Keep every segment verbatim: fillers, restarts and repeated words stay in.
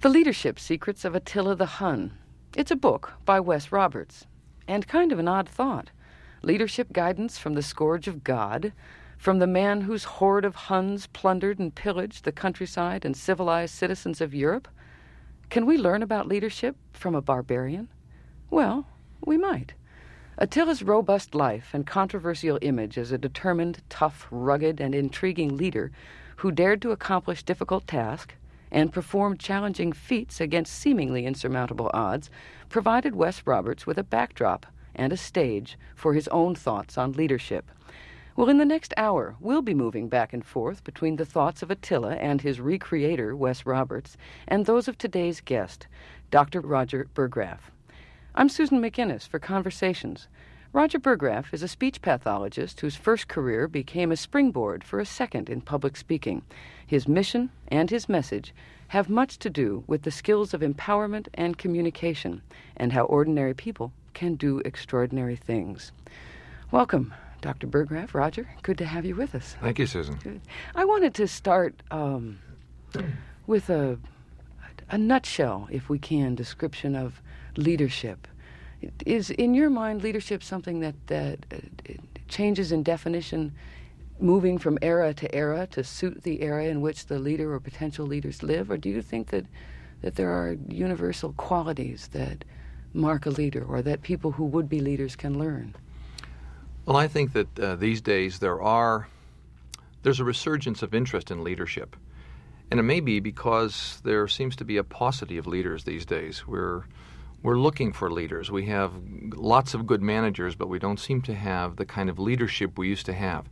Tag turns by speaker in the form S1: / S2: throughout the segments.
S1: The Leadership Secrets of Attila the Hun. It's a book by Wes Roberts. And kind of an odd thought. Leadership guidance from the scourge of God, from the man whose horde of Huns plundered and pillaged the countryside and civilized citizens of Europe. Can we learn about leadership from a barbarian? Well, we might. Attila's robust life and controversial image as a determined, tough, rugged, and intriguing leader who dared to accomplish difficult tasks and performed challenging feats against seemingly insurmountable odds provided Wes Roberts with a backdrop and a stage for his own thoughts on leadership. Well, in the next hour, we'll be moving back and forth between the thoughts of Attila and his recreator, Wes Roberts, and those of today's guest, Doctor Roger Burggraff. I'm Susan McInnes for Conversations. Roger Burggraff is a speech pathologist whose first career became a springboard for a second in public speaking. His mission and his message have much to do with the skills of empowerment and communication and how ordinary people can do extraordinary things. Welcome, Doctor Burggraff. Roger, good to have you with us.
S2: Thank you, Susan.
S1: Good. I wanted to start um, with a, a nutshell, if we can, description of leadership. Is, in your mind, leadership something that, that uh, changes in definition, moving from era to era to suit the era in which the leader or potential leaders live? Or do you think that, that there are universal qualities that mark a leader or that people who would be leaders can learn?
S2: Well, I think that uh, these days there are, there's a resurgence of interest in leadership. And it may be because there seems to be a paucity of leaders these days. We're We're looking for leaders. We have lots of good managers, but we don't seem to have the kind of leadership we used to have.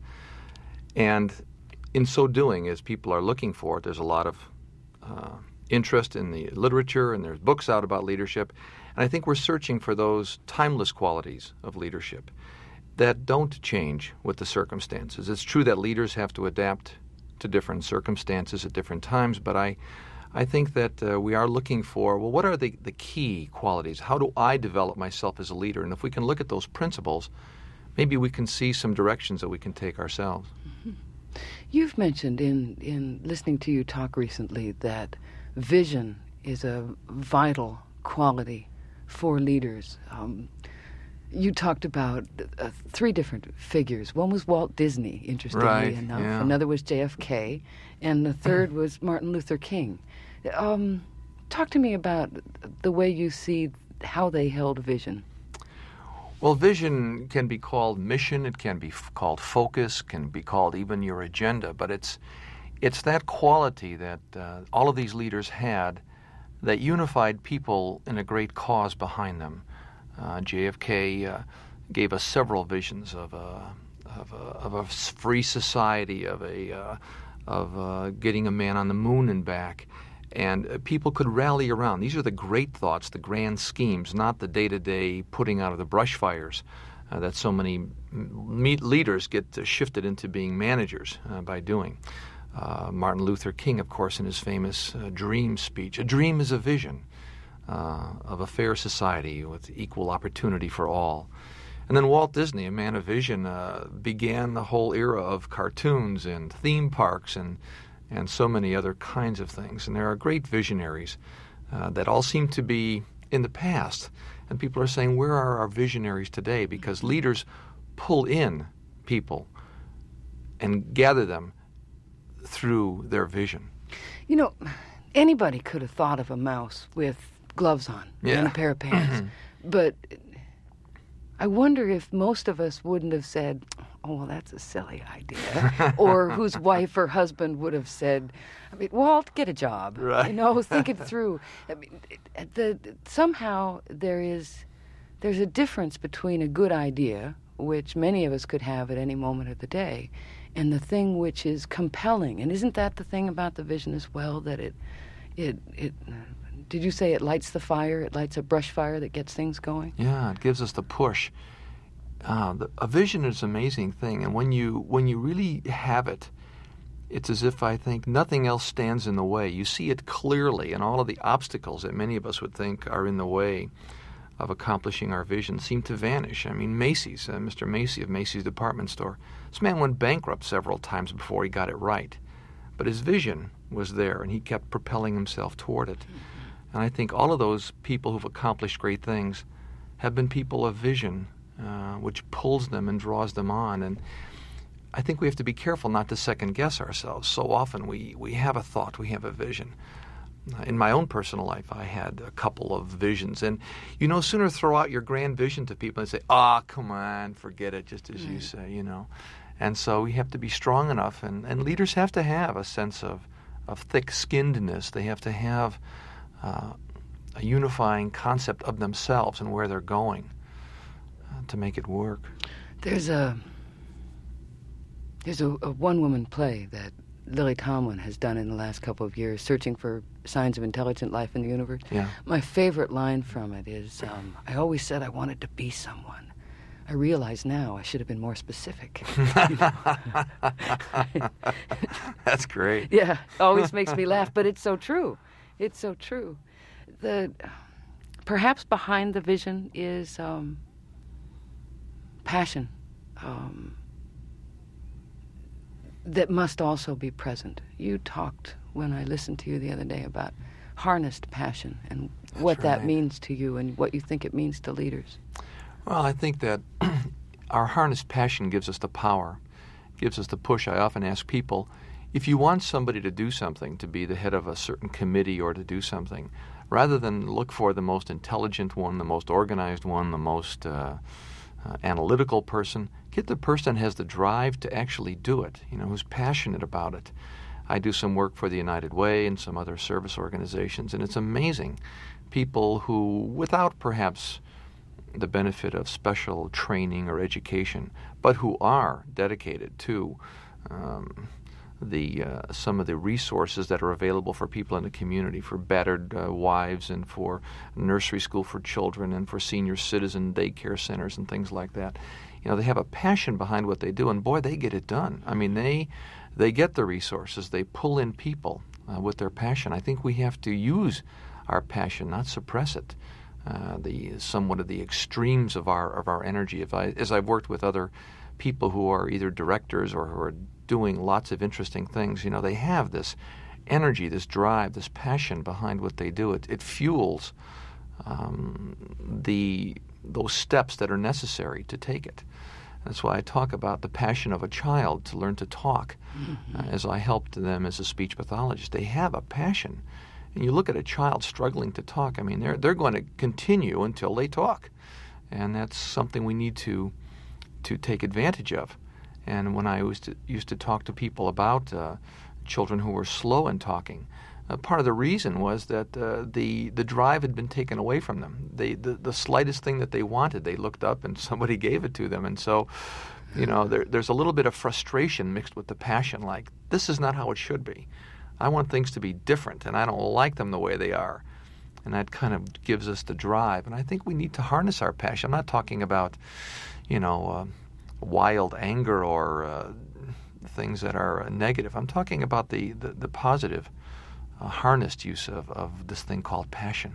S2: And in so doing, as people are looking for it, there's a lot of uh, interest in the literature, and there's books out about leadership. And I think we're searching for those timeless qualities of leadership that don't change with the circumstances. It's true that leaders have to adapt to different circumstances at different times, but I I think that uh, we are looking for, well, what are the, the key qualities? How do I develop myself as a leader? And if we can look at those principles, maybe we can see some directions that we can take ourselves.
S1: Mm-hmm. You've mentioned in, in listening to you talk recently that vision is a vital quality for leaders. Um, you talked about uh, three different figures. One was Walt Disney, interestingly
S2: right,
S1: enough.
S2: Yeah.
S1: Another was J F K. And the third was Martin Luther King. Um, talk to me about the way you see how they held vision.
S2: Well, vision can be called mission. It can be f- called focus, can be called even your agenda. But it's it's that quality that uh, all of these leaders had that unified people in a great cause behind them. Uh, J F K uh, gave us several visions of a, of a, of a free society, of a uh, of uh, getting a man on the moon and back. And uh, people could rally around. These are the great thoughts, the grand schemes, not the day-to-day putting out of the brush fires uh, that so many m- leaders get uh, shifted into being managers uh, by doing. Uh, Martin Luther King, of course, in his famous uh, dream speech. A dream is a vision uh, of a fair society with equal opportunity for all. And then Walt Disney, a man of vision, uh, began the whole era of cartoons and theme parks and and so many other kinds of things. And there are great visionaries uh, that all seem to be in the past. And people are saying, where are our visionaries today? Because leaders pull in people and gather them through their vision.
S1: You know, anybody could have thought of a mouse with gloves on
S2: yeah.
S1: and a pair of pants. But I wonder if most of us wouldn't have said, oh, well, that's a silly idea. Or whose wife or husband would have said, I mean, Walt, get a job.
S2: Right.
S1: You know, think it through. I mean, the, somehow there is, there's a difference between a good idea, which many of us could have at any moment of the day, and the thing which is compelling. And isn't that the thing about the vision as well, that it, it, it, did you say it lights the fire? It lights a brush fire that gets things going?
S2: Yeah, it gives us the push. Uh, the, a vision is an amazing thing, and when you when you really have it, it's as if I think nothing else stands in the way. You see it clearly, and all of the obstacles that many of us would think are in the way of accomplishing our vision seem to vanish. I mean, Macy's, uh, Mister Macy of Macy's Department Store, this man went bankrupt several times before he got it right. But his vision was there, and he kept propelling himself toward it. And I think all of those people who've accomplished great things have been people of vision, uh, which pulls them and draws them on. And I think we have to be careful not to second-guess ourselves. So often we, we have a thought, we have a vision. Uh, in my own personal life, I had a couple of visions. And, you know, sooner throw out your grand vision to people and say, ah, oh, come on, forget it, just as mm. you say, you know. And so we have to be strong enough, and, and leaders have to have a sense of, of thick-skinnedness. They have to have uh, a unifying concept of themselves and where they're going uh, to make it work.
S1: There's a there's a, a one-woman play that Lily Tomlin has done in the last couple of years, Searching for Signs of Intelligent Life in the Universe.
S2: Yeah. My
S1: favorite line from it is, um, I always said I wanted to be someone. I realize now I should have been more specific.
S2: That's great.
S1: Yeah, always makes me laugh, but it's so true. It's so true. The perhaps behind the vision is um, passion um, that must also be present. You talked when I listened to you the other day about harnessed passion and
S2: That's
S1: what
S2: right.
S1: that means to you and what you think it means to leaders.
S2: Well, I think that our harnessed passion gives us the power, gives us the push. I often ask people, if you want somebody to do something, to be the head of a certain committee or to do something, rather than look for the most intelligent one, the most organized one, the most uh, uh, analytical person, get the person that has the drive to actually do it, you know, who's passionate about it. I do some work for the United Way and some other service organizations, and it's amazing. People who, without perhaps the benefit of special training or education, but who are dedicated to um, the uh, some of the resources that are available for people in the community, for battered uh, wives and for nursery school for children and for senior citizen daycare centers and things like that. You know, they have a passion behind what they do, and boy, they get it done. I mean, they they get the resources. They pull in people uh, with their passion. I think we have to use our passion, not suppress it. Uh, the somewhat of the extremes of our of our energy. If I, as I've worked with other people who are either directors or who are doing lots of interesting things, you know, they have this energy, this drive, this passion behind what they do. It, it fuels um, the those steps that are necessary to take it. That's why I talk about the passion of a child to learn to talk. Mm-hmm. Uh, as I helped them as a speech pathologist, they have a passion. And you look at a child struggling to talk, I mean, they're they're going to continue until they talk. And that's something we need to to take advantage of. And when I used to, used to talk to people about uh, children who were slow in talking, uh, part of the reason was that uh, the the drive had been taken away from them. They, the, the slightest thing that they wanted, they looked up and somebody gave it to them. And so, you know, there, there's a little bit of frustration mixed with the passion, like, this is not how it should be. I want things to be different, and I don't like them the way they are. And that kind of gives us the drive. And I think we need to harness our passion. I'm not talking about, you know, uh, wild anger or uh, things that are uh, negative. I'm talking about the, the, the positive, uh, harnessed use of, of this thing called passion.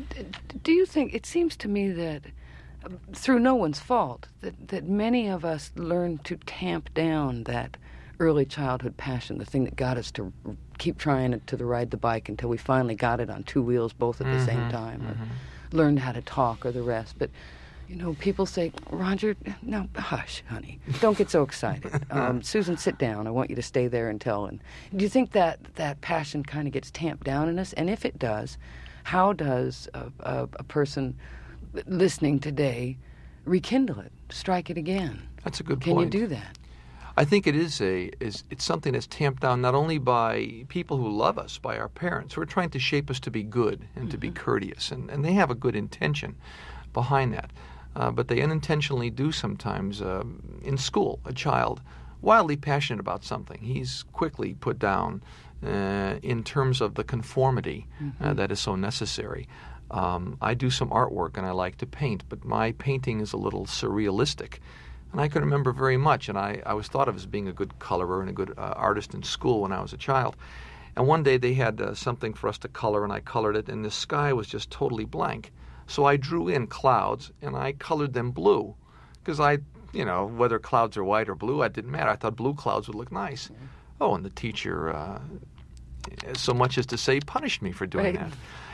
S1: Do you think, it seems to me that uh, through no one's fault, that, that many of us learn to tamp down that early childhood passion, the thing that got us to keep trying to ride the bike until we finally got it on two wheels both at the mm-hmm, same time, or mm-hmm. learned how to talk or the rest. But, you know, people say, Roger, no, hush, honey. Don't get so excited. Um, Susan, sit down. I want you to stay there until. And do you think that that passion kind of gets tamped down in us? And if it does, how does a, a, a person listening today rekindle it, strike it again?
S2: That's a good
S1: Can
S2: point.
S1: Can you do that?
S2: I think it is a is it's something that's tamped down not only by people who love us, by our parents, who are trying to shape us to be good and mm-hmm. to be courteous, and, and they have a good intention behind that. Uh, but they unintentionally do sometimes. Uh, in school, a child, wildly passionate about something, he's quickly put down uh, in terms of the conformity mm-hmm. uh, that is so necessary. Um, I do some artwork and I like to paint, but my painting is a little surrealistic. And I can remember very much, and I, I was thought of as being a good colorer and a good uh, artist in school when I was a child. And one day they had uh, something for us to color, and I colored it, and the sky was just totally blank. So I drew in clouds, and I colored them blue, because I, you know, whether clouds are white or blue, it didn't matter. I thought blue clouds would look nice. Mm-hmm. Oh, and the teacher, uh, so much as to say, punished me for doing
S1: right.
S2: that.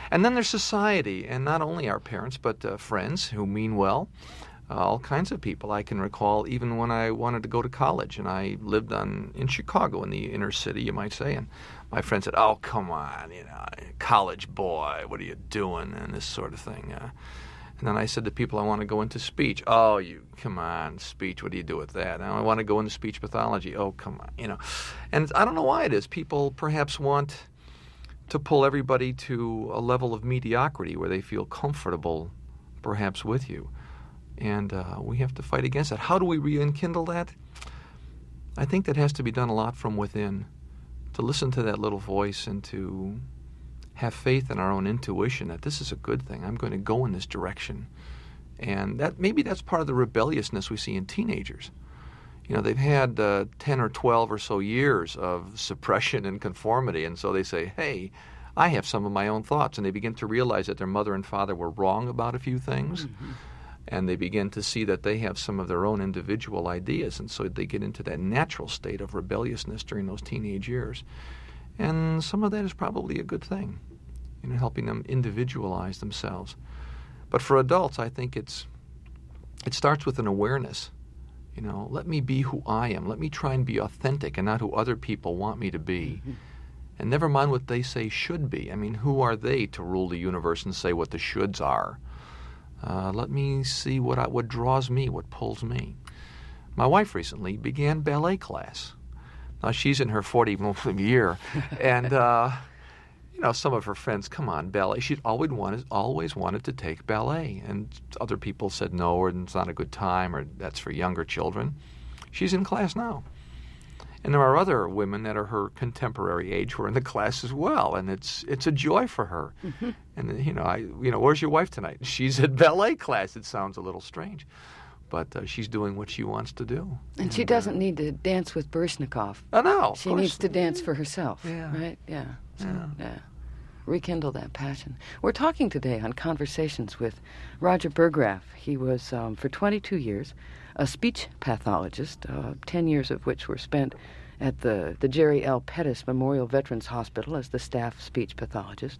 S2: And then there's society, and not only our parents, but uh, friends who mean well. Uh, all kinds of people. I can recall even when I wanted to go to college, and I lived on in Chicago, in the inner city, you might say, and my friend said, "Oh, come on, you know, college boy, what are you doing?" and this sort of thing. Uh, and then I said to people, "I want to go into speech." "Oh, you, come on, speech, what do you do with that?" "And I want to go into speech pathology." "Oh, come on," you know. And I don't know why it is. People perhaps want to pull everybody to a level of mediocrity where they feel comfortable, perhaps, with you. And uh, we have to fight against that. How do we rekindle that? I think that has to be done a lot from within, to listen to that little voice and to have faith in our own intuition that this is a good thing. I'm going to go in this direction. And that maybe that's part of the rebelliousness we see in teenagers. You know, they've had uh, ten or twelve or so years of suppression and conformity, and so they say, hey, I have some of my own thoughts. And they begin to realize that their mother and father were wrong about a few things. Mm-hmm. And they begin to see that they have some of their own individual ideas, and so they get into that natural state of rebelliousness during those teenage years. And some of that is probably a good thing, you know, helping them individualize themselves. But for adults, I think it's it starts with an awareness. You know, let me be who I am. Let me try and be authentic and not who other people want me to be. Mm-hmm. And never mind what they say should be. I mean, who are they to rule the universe and say what the shoulds are? Uh, let me see what I, what draws me, what pulls me. My wife recently began ballet class. Now, she's in her fortieth year, and, uh, you know, some of her friends, come on, ballet. She'd always wanted, always wanted to take ballet, and other people said no, or it's not a good time, or that's for younger children. She's in class now. And there are other women that are her contemporary age who are in the class as well, and it's it's a joy for her. Mm-hmm. And you know, I you know, where's your wife tonight? She's at ballet class. It sounds a little strange, but uh, she's doing what she wants to do.
S1: And, and she doesn't uh, need to dance with Baryshnikov.
S2: Oh no,
S1: she needs to dance for herself.
S2: Yeah.
S1: Right? Yeah. So,
S2: yeah.
S1: yeah. Rekindle that passion. We're talking today on Conversations with Roger Burggraff. He was um, for twenty-two years. A speech pathologist, uh, ten years of which were spent at the, the Jerry L. Pettis Memorial Veterans Hospital as the staff speech pathologist.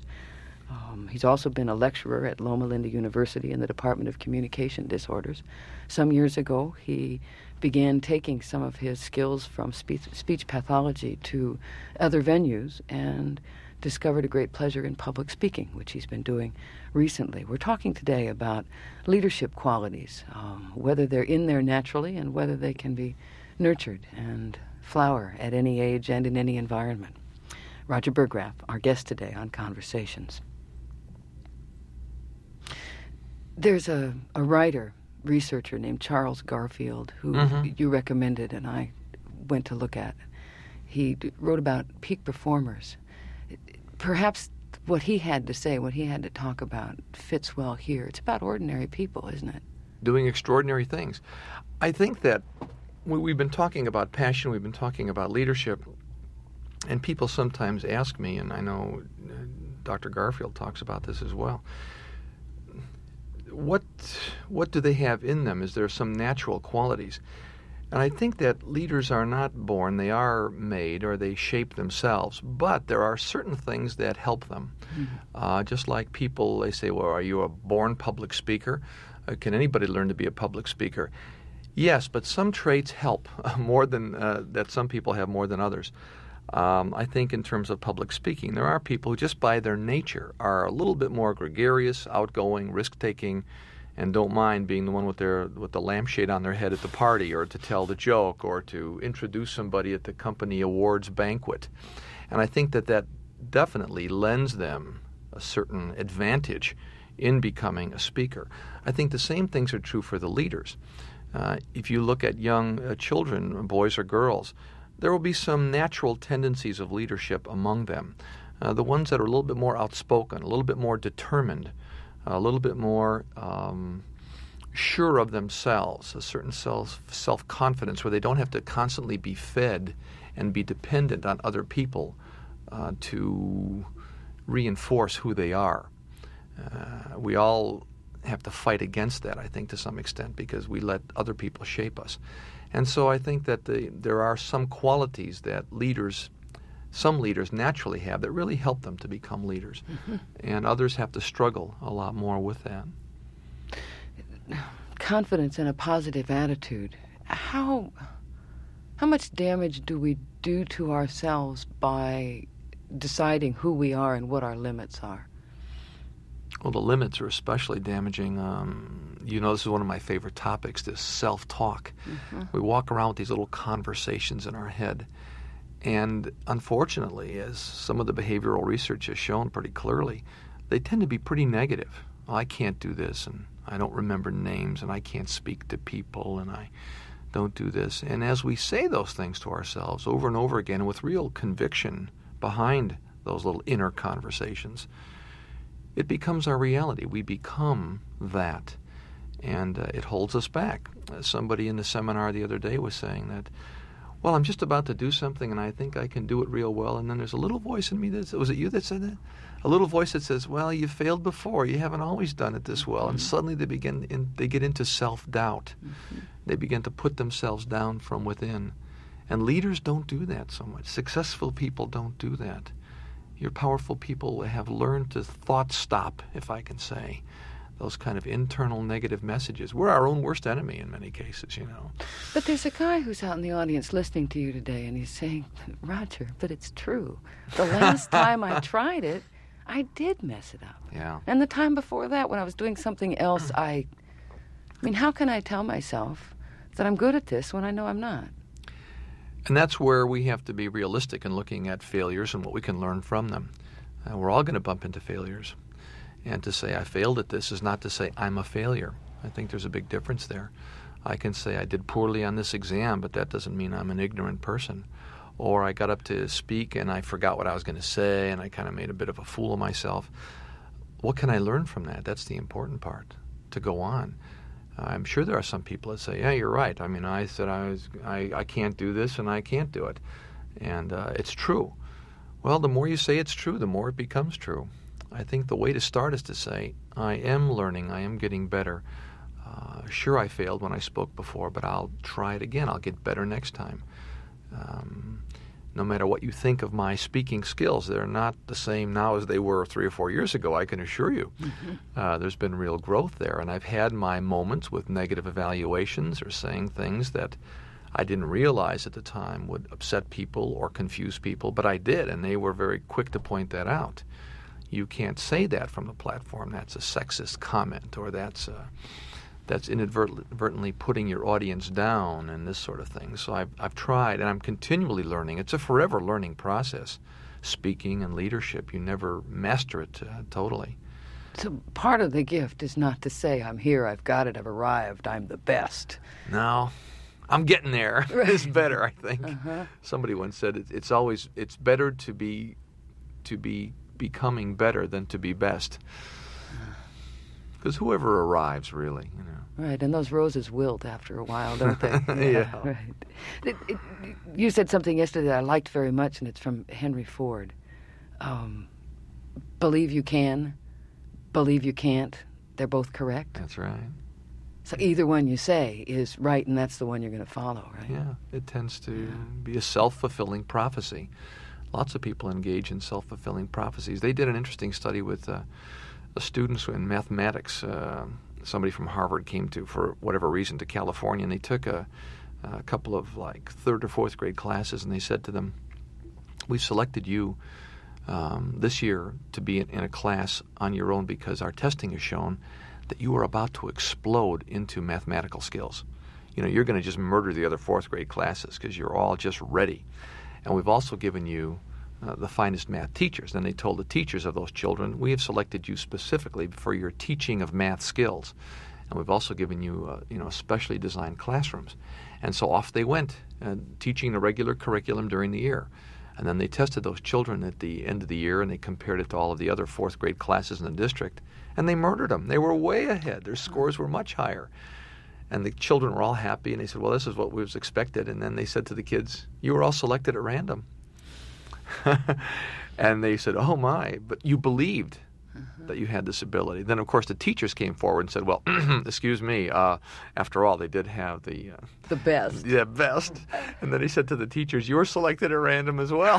S1: Um, he's also been a lecturer at Loma Linda University in the Department of Communication Disorders. Some years ago, he began taking some of his skills from speech, speech pathology to other venues and discovered a great pleasure in public speaking, which he's been doing recently. We're talking today about leadership qualities, um, whether they're in there naturally and whether they can be nurtured and flower at any age and in any environment. Roger Burggraff, our guest today on Conversations. There's a, a writer, researcher named Charles Garfield who mm-hmm. you recommended and I went to look at. He d- wrote about peak performers. Perhaps what he had to say, what he had to talk about, fits well here. It's about ordinary people, isn't it?
S2: Doing extraordinary things. I think that we've been talking about passion, we've been talking about leadership, and people sometimes ask me, and I know Doctor Garfield talks about this as well, what what do they have in them? Is there some natural qualities? And I think that leaders are not born, they are made, or they shape themselves, but there are certain things that help them. Mm-hmm. Uh, just like people, they say, well, are you a born public speaker? Uh, can anybody learn to be a public speaker? Yes, but some traits help more than, uh, that some people have more than others. Um, I think in terms of public speaking, there are people who just by their nature are a little bit more gregarious, outgoing, risk-taking, and don't mind being the one with their with the lampshade on their head at the party, or to tell the joke, or to introduce somebody at the company awards banquet. And I think that that definitely lends them a certain advantage in becoming a speaker. I think the same things are true for the leaders. Uh, if you look at young uh, children, boys or girls, there will be some natural tendencies of leadership among them. Uh, the ones that are a little bit more outspoken, a little bit more determined, a little bit more um, sure of themselves, a certain self, self-confidence where they don't have to constantly be fed and be dependent on other people uh, to reinforce who they are. Uh, we all have to fight against that, I think, to some extent, because we let other people shape us. And so I think that the, there are some qualities that leaders some leaders naturally have that really help them to become leaders. Mm-hmm. And others have to struggle a lot more with that.
S1: Confidence and a positive attitude. How, how much damage do we do to ourselves by deciding who we are and what our limits are?
S2: Well, the limits are especially damaging. Um, you know, this is one of my favorite topics, this self-talk. Mm-hmm. We walk around with these little conversations in our head. And unfortunately, as some of the behavioral research has shown pretty clearly, they tend to be pretty negative. Oh, I can't do this, and I don't remember names, and I can't speak to people, and I don't do this. And as we say those things to ourselves over and over again with real conviction behind those little inner conversations, it becomes our reality. We become that, and uh, it holds us back. Uh, somebody in the seminar the other day was saying that, well, I'm just about to do something, and I think I can do it real well, and then there's a little voice in me that, was it you that said that? A little voice that says, well, you failed before. You haven't always done it this well. And suddenly they begin in, they get into self-doubt. Mm-hmm. They begin to put themselves down from within. And leaders don't do that so much. Successful people don't do that. Your powerful people have learned to thought stop, if I can say, those kind of internal negative messages. We're our own worst enemy in many cases, you know.
S1: But there's a guy who's out in the audience listening to you today, and he's saying, Roger, but it's true. The last time I tried it, I did mess it up.
S2: Yeah.
S1: And the time before that, when I was doing something else, I... I mean, how can I tell myself that I'm good at this when I know I'm not?
S2: And that's where we have to be realistic in looking at failures and what we can learn from them. Uh, we're all going to bump into failures. And to say I failed at this is not to say I'm a failure. I think there's a big difference there. I can say I did poorly on this exam, but that doesn't mean I'm an ignorant person. Or I got up to speak and I forgot what I was going to say and I kind of made a bit of a fool of myself. What can I learn from that? That's the important part, to go on. Uh, I'm sure there are some people that say, yeah, you're right. I mean, I said I was, I, I can't do this and I can't do it. And uh, it's true. Well, the more you say it's true, the more it becomes true. I think the way to start is to say, I am learning, I am getting better. Uh, sure, I failed when I spoke before, but I'll try it again. I'll get better next time. Um, no matter what you think of my speaking skills, they're not the same now as they were three or four years ago, I can assure you. Mm-hmm. Uh, there's been real growth there, and I've had my moments with negative evaluations or saying things that I didn't realize at the time would upset people or confuse people, but I did, and they were very quick to point that out. You can't say that from the platform. That's a sexist comment, or that's a, that's inadvertently putting your audience down and this sort of thing. So I've, I've tried, and I'm continually learning. It's a forever learning process, speaking and leadership. You never master it uh, totally.
S1: So part of the gift is not to say, I'm here, I've got it, I've arrived, I'm the best.
S2: No, I'm getting there.
S1: Right.
S2: It's better, I think.
S1: Uh-huh.
S2: Somebody once said it, it's always, it's better to be, to be becoming better than to be best. Because whoever arrives, really, you know.
S1: Right, and those roses wilt after a while, don't they? Yeah,
S2: yeah.
S1: Right. It, it, you said something yesterday that I liked very much, and it's from Henry Ford. Um, believe you can, believe you can't. They're both correct.
S2: That's right.
S1: So either one you say is right, and that's the one you're going to follow, right?
S2: Yeah, it tends to yeah. be a self-fulfilling prophecy. Lots of people engage in self-fulfilling prophecies. They did an interesting study with uh, the students in mathematics. Uh, somebody from Harvard came to, for whatever reason, to California, and they took a, a couple of like third or fourth grade classes, and they said to them, "We've selected you um, this year to be in, in a class on your own because our testing has shown that you are about to explode into mathematical skills. You know, you're going to just murder the other fourth grade classes because you're all just ready. And we've also given you uh, the finest math teachers." And they told the teachers of those children, "We have selected you specifically for your teaching of math skills. And we've also given you, uh, you know, specially designed classrooms." And so off they went, uh, teaching the regular curriculum during the year. And then they tested those children at the end of the year, and they compared it to all of the other fourth grade classes in the district. And they murdered them. They were way ahead. Their scores were much higher. And the children were all happy, and they said, "Well, this is what was expected." And then they said to the kids, "You were all selected at random." And they said, "Oh, my, but you believed." Uh-huh. that you had this ability. Then, of course, the teachers came forward and said, well, excuse me, uh, after all, they did have the... Uh,
S1: the best.
S2: Yeah, best. And then he said to the teachers, you were selected at random as well.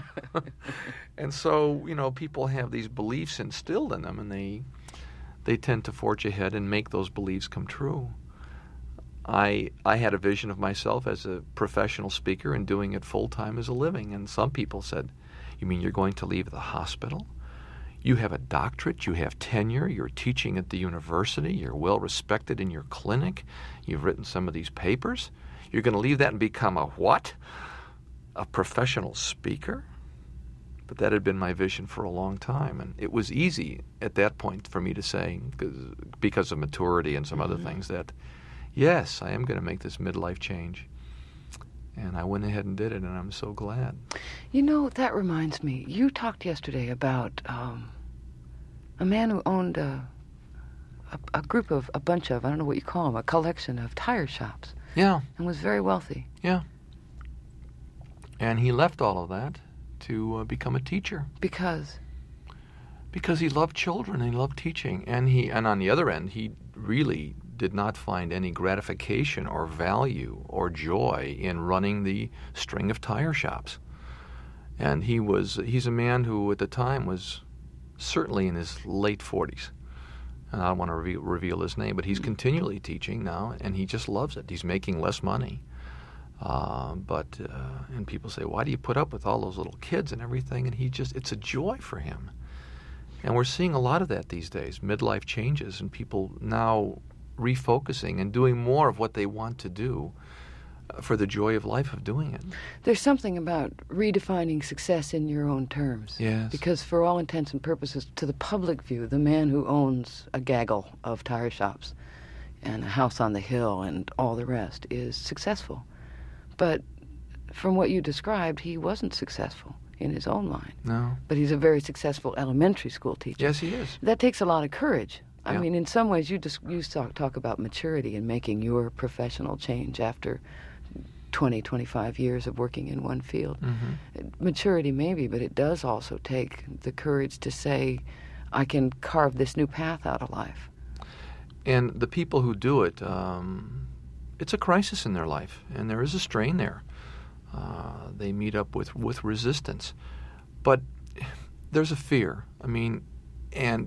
S2: And so, you know, people have these beliefs instilled in them, and they they tend to forge ahead and make those beliefs come true. I I had a vision of myself as a professional speaker and doing it full-time as a living. And some people said, you mean you're going to leave the hospital? You have a doctorate, you have tenure, you're teaching at the university, you're well respected in your clinic, you've written some of these papers. You're going to leave that and become a what? A professional speaker? But that had been my vision for a long time. And it was easy at that point for me to say, because of maturity and some mm-hmm. other things, that yes, I am going to make this midlife change. And I went ahead and did it, and I'm so glad.
S1: You know, that reminds me. You talked yesterday about um, a man who owned a, a, a group of, a bunch of, I don't know what you call them, a collection of tire shops.
S2: Yeah.
S1: And was very wealthy.
S2: Yeah. And he left all of that to uh, become a teacher.
S1: Because?
S2: Because he loved children, and he loved teaching. And he, and on the other end, he really did not find any gratification or value or joy in running the string of tire shops. And he was he's a man who at the time was certainly in his late forties. And I don't want to reveal, reveal his name, but he's continually teaching now, and he just loves it. He's making less money. Uh, but, uh, and people say, why do you put up with all those little kids and everything? And he just, it's a joy for him. And we're seeing a lot of that these days, midlife changes, and people now refocusing and doing more of what they want to do uh, for the joy of life of doing it.
S1: There's something about redefining success in your own terms.
S2: Yes.
S1: Because for all intents and purposes, to the public view, the man who owns a gaggle of tire shops and a house on the hill and all the rest is successful. But from what you described, he wasn't successful in his own mind.
S2: No.
S1: But he's a very successful elementary school teacher.
S2: Yes, he is.
S1: That takes a lot of courage. I
S2: Yeah.
S1: mean, in some ways, you just you talk, talk about maturity and making your professional change after twenty, twenty-five years of working in one field.
S2: Mm-hmm.
S1: Maturity, maybe, but it does also take the courage to say, I can carve this new path out of life.
S2: And the people who do it, um, it's a crisis in their life, and there is a strain there. Uh, they meet up with, with resistance. But there's a fear. I mean, and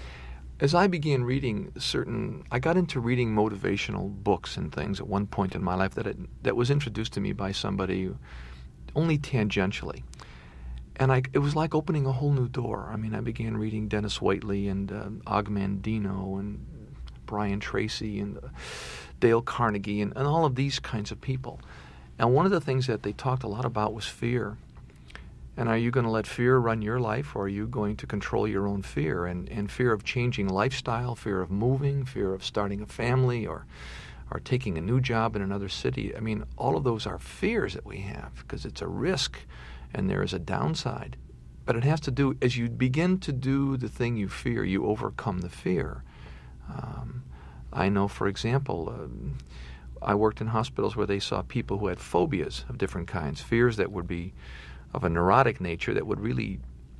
S2: as I began reading certain, I got into reading motivational books and things at one point in my life that it, that was introduced to me by somebody only tangentially. And I, it was like opening a whole new door. I mean, I began reading Dennis Waitley and uh, Og Mandino and Brian Tracy and uh, Dale Carnegie and, and all of these kinds of people. And one of the things that they talked a lot about was fear. And are you going to let fear run your life, or are you going to control your own fear? And, and fear of changing lifestyle, fear of moving, fear of starting a family, or or taking a new job in another city. I mean, all of those are fears that we have because it's a risk and there is a downside. But it has to do, as you begin to do the thing you fear, you overcome the fear. Um, I know, for example, um, I worked in hospitals where they saw people who had phobias of different kinds, fears that would be of a neurotic nature that would really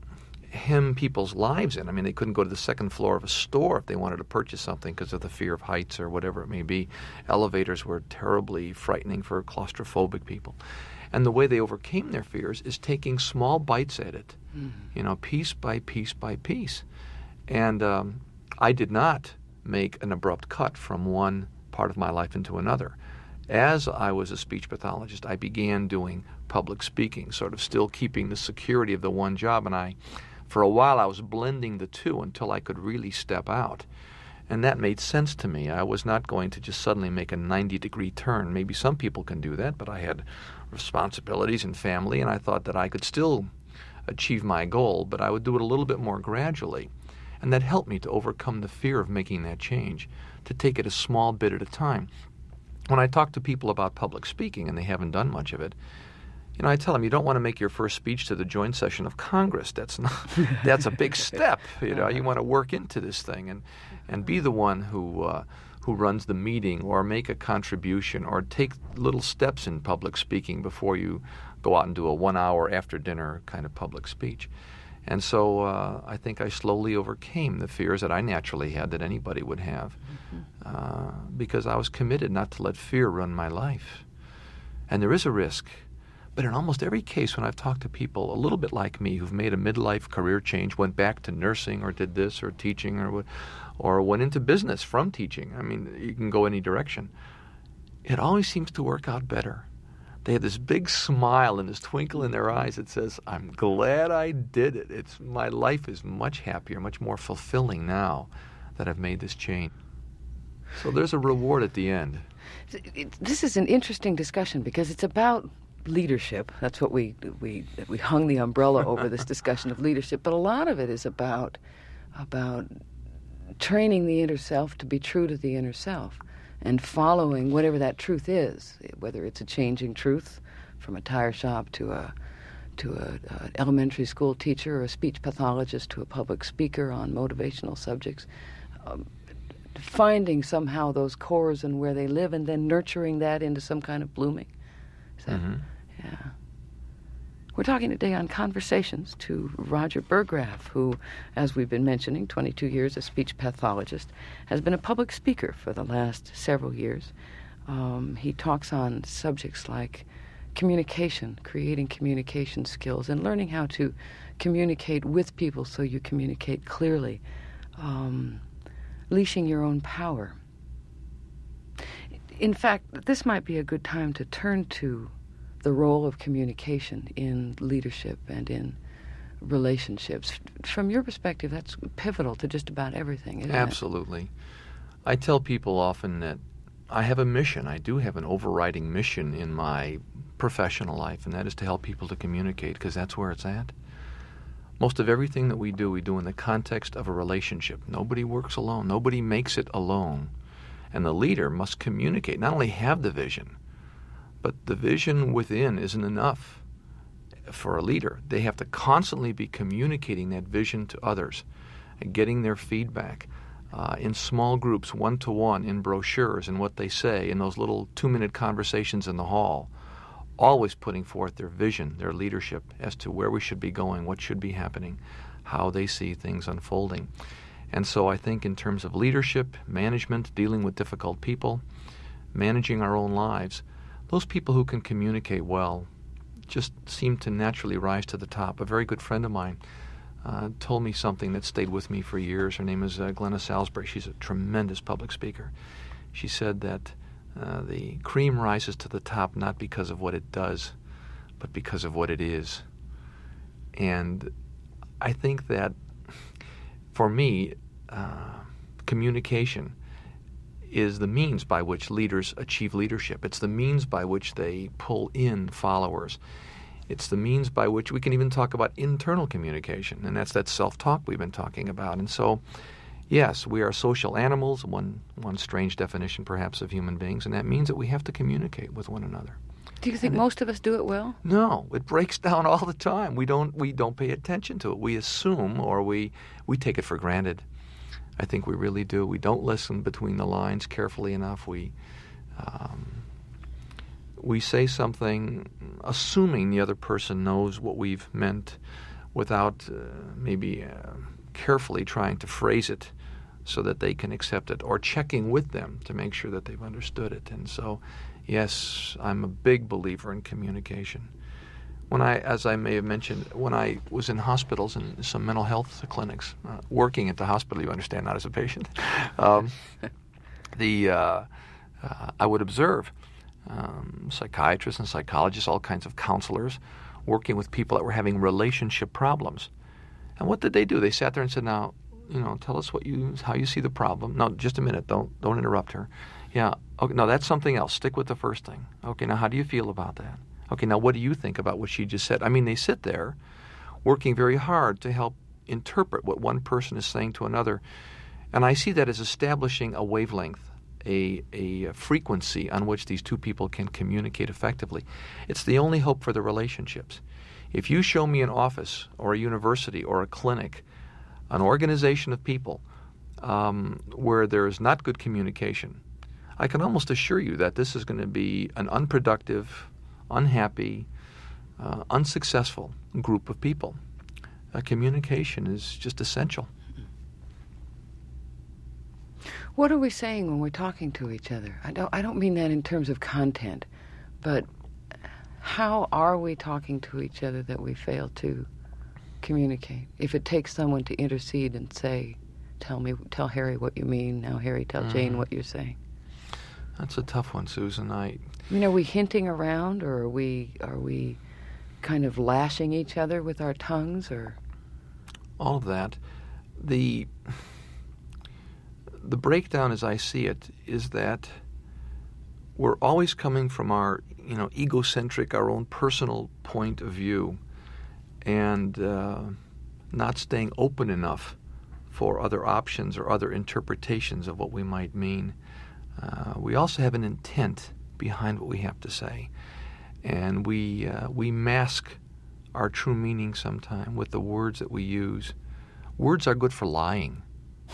S2: hem people's lives in. I mean, they couldn't go to the second floor of a store if they wanted to purchase something because of the fear of heights or whatever it may be. Elevators were terribly frightening for claustrophobic people. And the way they overcame their fears is taking small bites at it, mm-hmm. you know, piece by piece by piece. And um, I did not make an abrupt cut from one part of my life into another. As I was a speech pathologist, I began doing public speaking, sort of still keeping the security of the one job. And I, for a while, I was blending the two until I could really step out. And that made sense to me. I was not going to just suddenly make a ninety-degree turn. Maybe some people can do that, but I had responsibilities and family, and I thought that I could still achieve my goal, but I would do it a little bit more gradually. And that helped me to overcome the fear of making that change, to take it a small bit at a time. When I talk to people about public speaking, and they haven't done much of it, you know, I tell them, you don't want to make your first speech to the joint session of Congress. That's not, that's a big step. You know, you want to work into this thing and, and be the one who uh, who runs the meeting, or make a contribution, or take little steps in public speaking before you go out and do a one-hour after-dinner kind of public speech. And so uh, I think I slowly overcame the fears that I naturally had, that anybody would have, mm-hmm. uh, because I was committed not to let fear run my life. And there is a risk. But in almost every case when I've talked to people a little bit like me who've made a midlife career change, went back to nursing or did this or teaching or or went into business from teaching, I mean, you can go any direction, it always seems to work out better. They have this big smile and this twinkle in their eyes that says, I'm glad I did it. It's my life is much happier, much more fulfilling now that I've made this change. So there's a reward at the end.
S1: This is an interesting discussion because it's about leadership. That's what we we we hung the umbrella over this discussion of leadership. But a lot of it is about about training the inner self to be true to the inner self and following whatever that truth is, whether it's a changing truth from a tire shop to a to a, a elementary school teacher or a speech pathologist to a public speaker on motivational subjects. Um, finding somehow those cores and where they live and then nurturing that into some kind of blooming. Is that,
S2: mm-hmm.
S1: Yeah. We're talking today on Conversations to Roger Burggraff, who, as we've been mentioning, twenty-two years a speech pathologist, has been a public speaker for the last several years. Um, he talks on subjects like communication, creating communication skills, and learning how to communicate with people so you communicate clearly, um, leashing your own power. In fact, this might be a good time to turn to the role of communication in leadership and in relationships. From your perspective, that's pivotal to just about everything, isn't
S2: Absolutely.
S1: it?
S2: I tell people often that I have a mission. I do have an overriding mission in my professional life, and that is to help people to communicate, because that's where it's at. Most of everything that we do, we do in the context of a relationship. Nobody works alone. Nobody makes it alone. And the leader must communicate, not only have the vision, but the vision within isn't enough for a leader. They have to constantly be communicating that vision to others and getting their feedback uh, in small groups, one-to-one, in brochures, and what they say, in those little two-minute conversations in the hall, always putting forth their vision, their leadership as to where we should be going, what should be happening, how they see things unfolding. And so I think in terms of leadership, management, dealing with difficult people, managing our own lives, those people who can communicate well just seem to naturally rise to the top. A very good friend of mine uh, told me something that stayed with me for years. Her name is uh, Glenna Salisbury. She's a tremendous public speaker. She said that uh, the cream rises to the top not because of what it does, but because of what it is. And I think that for me, uh, communication is the means by which leaders achieve leadership. It's the means by which they pull in followers. It's the means by which we can even talk about internal communication, and that's that self-talk we've been talking about. And so, yes, we are social animals, one one strange definition perhaps of human beings, and that means that we have to communicate with one another.
S1: Do you think
S2: and
S1: most it, of us do it well?
S2: No, it breaks down all the time. We don't we don't pay attention to it. We assume, or we we take it for granted. I think we really do. We don't listen between the lines carefully enough. We um, we say something assuming the other person knows what we've meant without uh, maybe uh, carefully trying to phrase it so that they can accept it, or checking with them to make sure that they've understood it. And so, yes, I'm a big believer in communication. When I, as I may have mentioned, when I was in hospitals and some mental health clinics, uh, working at the hospital, you understand, not as a patient, um, the uh, uh, I would observe um, psychiatrists and psychologists, all kinds of counselors, working with people that were having relationship problems. And what did they do? They sat there and said, "Now, you know, tell us what you, how you see the problem." No, just a minute. Don't, don't interrupt her. Yeah. Okay. No, that's something else. Stick with the first thing. Okay. Now, how do you feel about that? Okay, now what do you think about what she just said? I mean, they sit there working very hard to help interpret what one person is saying to another. And I see that as establishing a wavelength, a, a frequency on which these two people can communicate effectively. It's the only hope for the relationships. If you show me an office or a university or a clinic, an organization of people um, where there is not good communication, I can almost assure you that this is going to be an unproductive, unhappy, uh, unsuccessful group of people. uh, communication is just essential.
S1: What are we saying when we're talking to each other? I don't, I don't mean that in terms of content, but how are we talking to each other that we fail to communicate? If it takes someone to intercede and say, tell me, tell Harry what you mean, now Harry, tell mm. Jane what you're saying.
S2: That's a tough one, Susan. I,
S1: I mean, are we hinting around, or are we, are we kind of lashing each other with our tongues, or?
S2: All of that. The... The breakdown, as I see it, is that we're always coming from our, you know, egocentric, our own personal point of view, and uh, not staying open enough for other options or other interpretations of what we might mean. Uh, we also have an intent behind what we have to say, and we uh, we mask our true meaning sometime with the words that we use. Words are good for lying.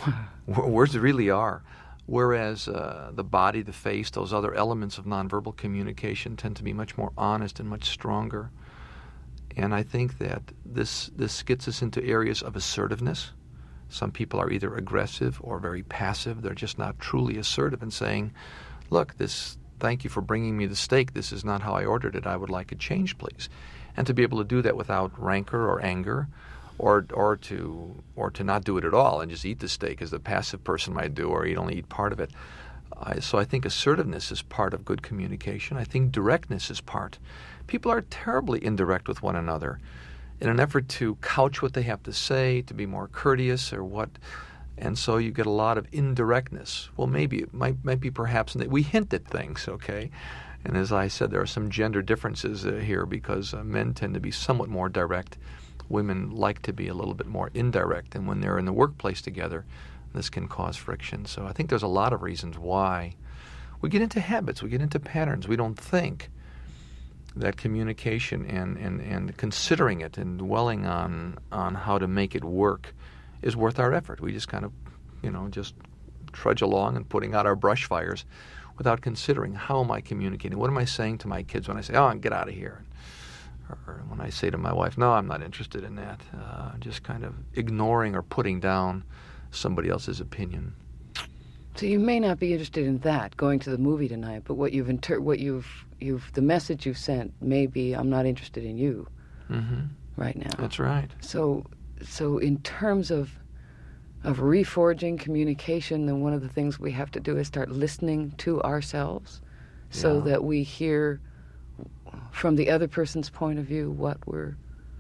S2: Words really are. Whereas uh, the body, the face, those other elements of nonverbal communication tend to be much more honest and much stronger. And I think that this this gets us into areas of assertiveness. Some people are either aggressive or very passive. They're just not truly assertive in saying, look, this, thank you for bringing me the steak. This is not how I ordered it. I would like a change, please. And to be able to do that without rancor or anger, or or to or to not do it at all and just eat the steak as the passive person might do, or eat only eat part of it. Uh, so I think assertiveness is part of good communication. I think directness is part. People are terribly indirect with one another in an effort to couch what they have to say, to be more courteous or what, and so you get a lot of indirectness. Well, maybe it might, might be perhaps that we hint at things, okay? And as I said, there are some gender differences uh, here because uh, men tend to be somewhat more direct. Women like to be a little bit more indirect, and when they're in the workplace together, this can cause friction. So I think there's a lot of reasons why we get into habits, we get into patterns. We don't think that communication and, and, and considering it and dwelling on on how to make it work is worth our effort. We just kind of, you know, just trudge along and putting out our brush fires without considering, how am I communicating? What am I saying to my kids when I say, oh, get out of here? Or when I say to my wife, no, I'm not interested in that. Uh, just kind of ignoring or putting down somebody else's opinion.
S1: So you may not be interested in that, going to the movie tonight, but what you've inter- what you've you've the message you've sent may be, I'm not interested in you
S2: mm-hmm.
S1: right now.
S2: That's right.
S1: So so in terms of of reforging communication, then one of the things we have to do is start listening to ourselves, so
S2: yeah.
S1: that we hear from the other person's point of view what we're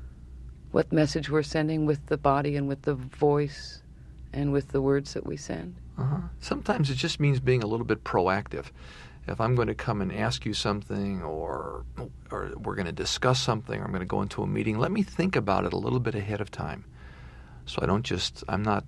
S1: what message we're sending with the body and with the voice and with the words that we send.
S2: Uh-huh. Sometimes it just means being a little bit proactive. If I'm going to come and ask you something, or or we're going to discuss something, or I'm going to go into a meeting, let me think about it a little bit ahead of time. So I don't just, I'm not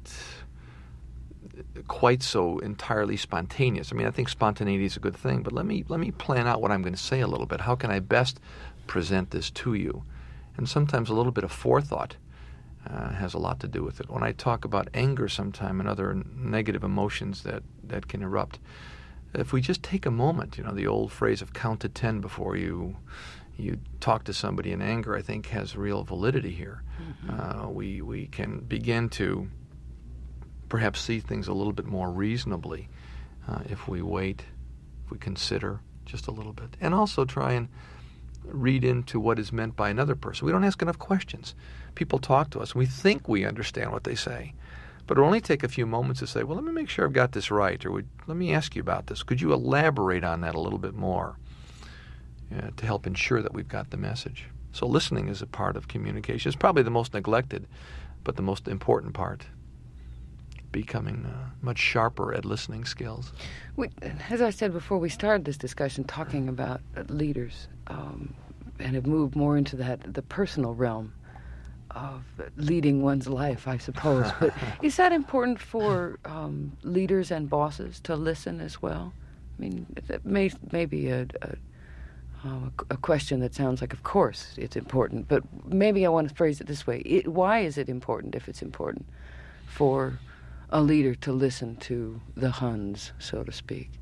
S2: quite so entirely spontaneous. I mean, I think spontaneity is a good thing, but let me let me plan out what I'm going to say a little bit. How can I best present this to you? And sometimes a little bit of forethought uh, has a lot to do with it. When I talk about anger sometime and other negative emotions that, that can erupt, if we just take a moment, you know, the old phrase of count to ten before you you talk to somebody in anger, I think has real validity here. Mm-hmm. Uh, we we can begin to perhaps see things a little bit more reasonably uh, if we wait, if we consider just a little bit. And also try and read into what is meant by another person. We don't ask enough questions. People talk to us, and we think we understand what they say. But it'll only take a few moments to say, well, let me make sure I've got this right, or let me ask you about this. Could you elaborate on that a little bit more uh, to help ensure that we've got the message? So listening is a part of communication. It's probably the most neglected, but the most important part. Becoming uh, much sharper at listening skills.
S1: We, as I said before, we started this discussion talking about leaders um, and have moved more into that the personal realm of leading one's life, I suppose. But is that important for um, leaders and bosses to listen as well? I mean, that may, may be a, a, um, a question that sounds like, of course, it's important. But maybe I want to phrase it this way. It, why is it important, if it's important, for a leader to listen to the Huns, so to speak?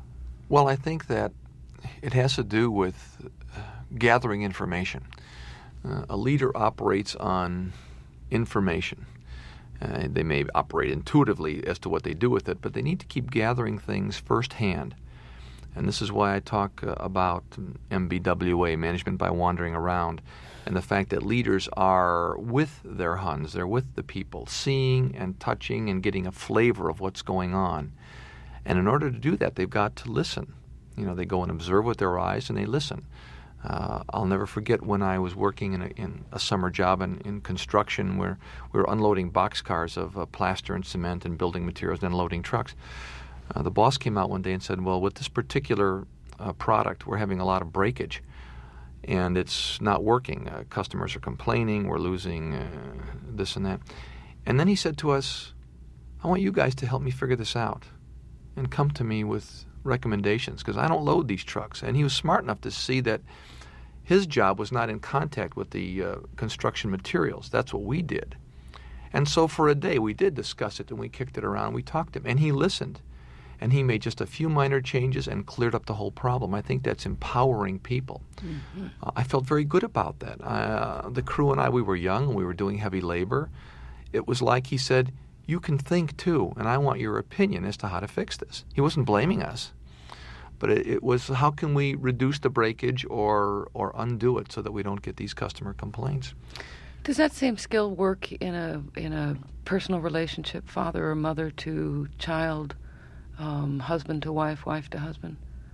S2: Well, I think that it has to do with uh, gathering information. Uh, a leader operates on information. Uh, they may operate intuitively as to what they do with it, but they need to keep gathering things firsthand. And this is why I talk uh, about M B W A, Management by Wandering Around, and the fact that leaders are with their Huns, they're with the people, seeing and touching and getting a flavor of what's going on. And in order to do that, they've got to listen. You know, they go and observe with their eyes and they listen. Uh, I'll never forget when I was working in a, in a summer job in, in construction where we were unloading boxcars of uh, plaster and cement and building materials and then loading trucks. Uh, the boss came out one day and said, well, with this particular uh, product, we're having a lot of breakage, and it's not working. Uh, customers are complaining. We're losing uh, this and that. And then he said to us, I want you guys to help me figure this out and come to me with recommendations, because I don't load these trucks. And he was smart enough to see that his job was not in contact with the uh, construction materials. That's what we did. And so for a day, we did discuss it, and we kicked it around. We talked to him, and he listened. And he made just a few minor changes and cleared up the whole problem. I think that's empowering people. Mm-hmm. Uh, I felt very good about that. Uh, the crew and I, we were young, and we were doing heavy labor. It was like he said, you can think too, and I want your opinion as to how to fix this. He wasn't blaming us, but it, it was how can we reduce the breakage or or undo it so that we don't get these customer complaints.
S1: Does that same skill work in a in a personal relationship, father or mother to child, um, husband to wife, wife to husband?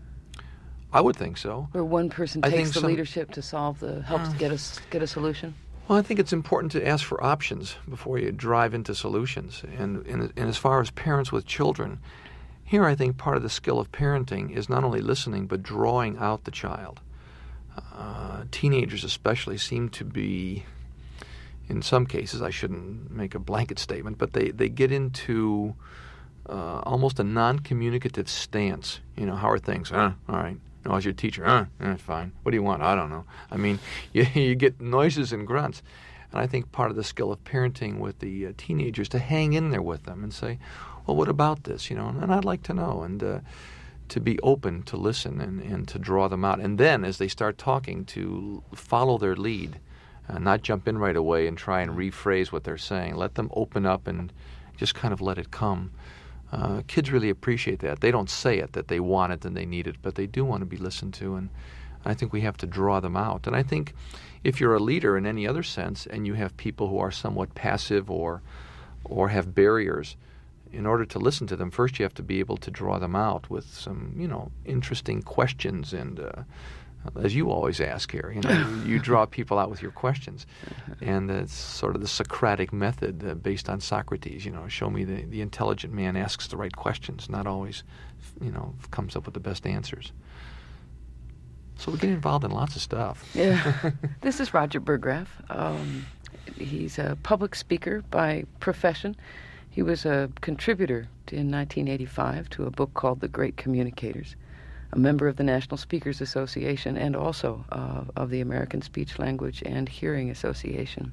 S2: I would think so.
S1: Where one person
S2: I
S1: takes the
S2: some,
S1: leadership to solve the helps uh, get us get a solution.
S2: Well, I think it's important to ask for options before you drive into solutions. And, and, and as far as parents with children, here I think part of the skill of parenting is not only listening but drawing out the child. Uh, teenagers especially seem to be, in some cases, I shouldn't make a blanket statement, but they, they get into uh, almost a non-communicative stance. You know, how are things? Uh, all right. No, I was your teacher. Uh, eh, fine. What do you want? I don't know. I mean, you, you get noises and grunts. And I think part of the skill of parenting with the uh, teenagers to hang in there with them and say, well, what about this? You know, and I'd like to know. And uh, to be open to listen and, and to draw them out. And then as they start talking, to follow their lead, uh, not jump in right away and try and rephrase what they're saying. Let them open up and just kind of let it come. Uh, kids really appreciate that. They don't say it, that they want it and they need it, but they do want to be listened to, and I think we have to draw them out. And I think if you're a leader in any other sense and you have people who are somewhat passive or or have barriers, in order to listen to them, first you have to be able to draw them out with some, you know, interesting questions and uh, as you always ask here, you know, you draw people out with your questions. And it's sort of the Socratic method uh, based on Socrates, you know, show me the, the intelligent man asks the right questions, not always, you know, comes up with the best answers. So we get involved in lots of stuff.
S1: Yeah. This is Roger Burggraff. Um, he's a public speaker by profession. He was a contributor to, in nineteen eighty-five to a book called The Great Communicators, a member of the National Speakers Association and also uh, of the American Speech Language and Hearing Association.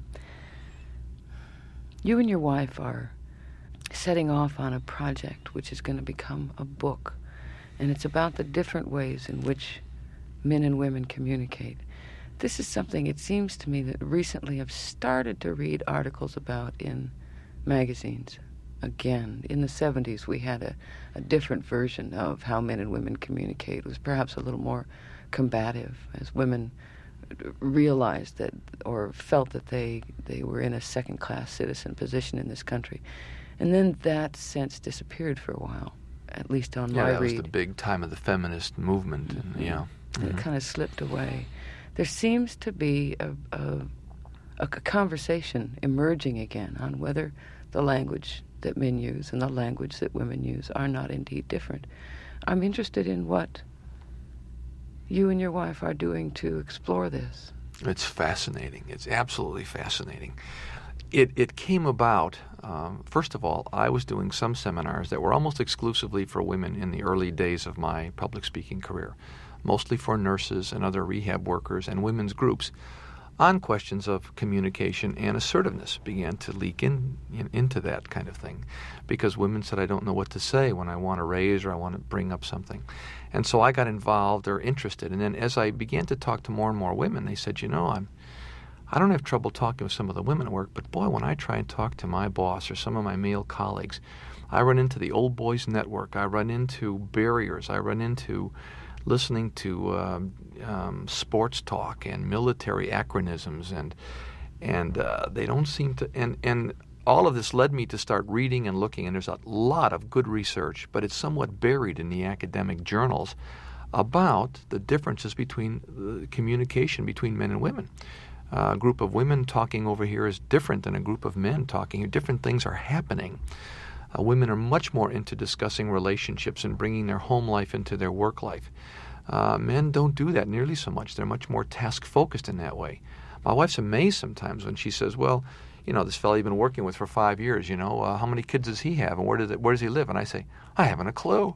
S1: You and your wife are setting off on a project which is going to become a book, and it's about the different ways in which men and women communicate. This is something, it seems to me, that recently I've started to read articles about in magazines. Again, in the seventies, we had a, a different version of how men and women communicate. It was perhaps a little more combative, as women realized that, or felt that they, they were in a second-class citizen position in this country. And then that sense disappeared for a while, at least on
S2: yeah,
S1: my
S2: that
S1: read.
S2: was the big time of the feminist movement.
S1: Mm-hmm.
S2: And, yeah.
S1: And
S2: Mm-hmm.
S1: it kind of slipped away. There seems to be a, a, a conversation emerging again on whether the language that men use and the language that women use are not indeed different. I'm interested in what you and your wife are doing to explore this.
S2: It's fascinating. It's absolutely fascinating. It it came about, um, first of all, I was doing some seminars that were almost exclusively for women in the early days of my public speaking career, mostly for nurses and other rehab workers and women's groups, on questions of communication and assertiveness began to leak in, in into that kind of thing, because women said, I don't know what to say when I want to raise or I want to bring up something. And so I got involved or interested. And then as I began to talk to more and more women, they said, you know, I'm I don't have trouble talking with some of the women at work, but boy, when I try and talk to my boss or some of my male colleagues, I run into the old boys network. I run into barriers. I run into listening to um, um, sports talk and military acronyms, and and uh, they don't seem to. And and all of this led me to start reading and looking. And there's a lot of good research, but it's somewhat buried in the academic journals about the differences between the communication between men and women. Uh, a group of women talking over here is different than a group of men talking. Different things are happening. Uh, women are much more into discussing relationships and bringing their home life into their work life. Uh, men don't do that nearly so much. They're much more task-focused in that way. My wife's amazed sometimes when she says, well, you know, this fellow you've been working with for five years, you know, uh, how many kids does he have and where does, it, where does he live? And I say, I haven't a clue.